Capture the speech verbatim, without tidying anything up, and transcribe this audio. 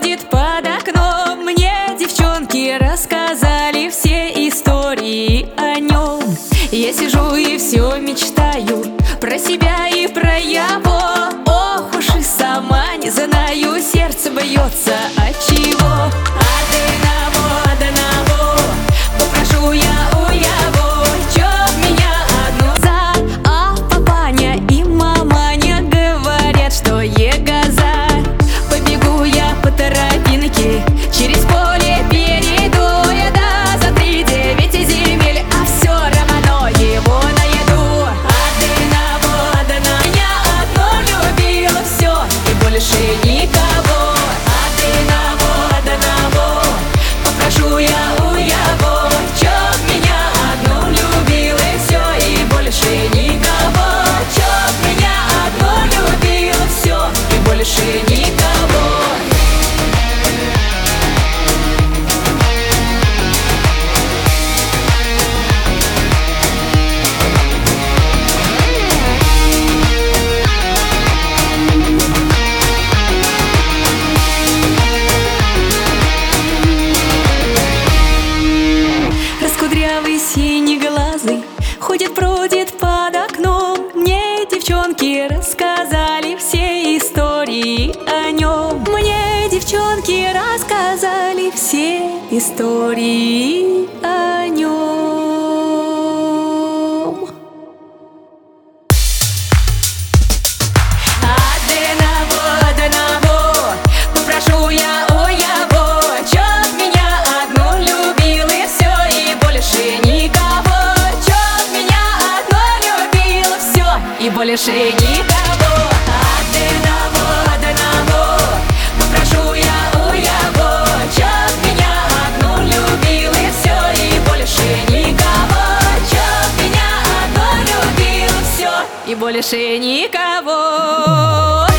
бродит под окном. Мне девчонки рассказали все истории о нем. Я сижу и все мечтаю про себя и про его. Ох уж и сама не знаю, сердце бьется от чего. Одного, одного попрошу я у его, чтоб меня одну за. А папаня и маманя говорят, что егоза. Побегу я по тропинке, через поле перейду я, да, за три девять земель, а все равно его найду. Одного, одного меня одну любила, все, и больше никого. Одного, одного попрошу я у его, чтоб меня одну любила, и все, и больше никого. Чтоб меня одну любила, все, и больше никого. Раскудрявый синеглазый ходит, бродит под окном. Мне девчонки рассказали все истории о нем. Мне девчонки рассказали все истории о нем. Одного, одного попрошу я у его, чтоб меня одну любил, и все, и больше никого. Чтоб меня одну любил, все, и больше никого. Одного, одного попрошу я у его, чтоб меня одну любил, и все, и больше никого. Чтоб меня одну любил, все, и больше никого.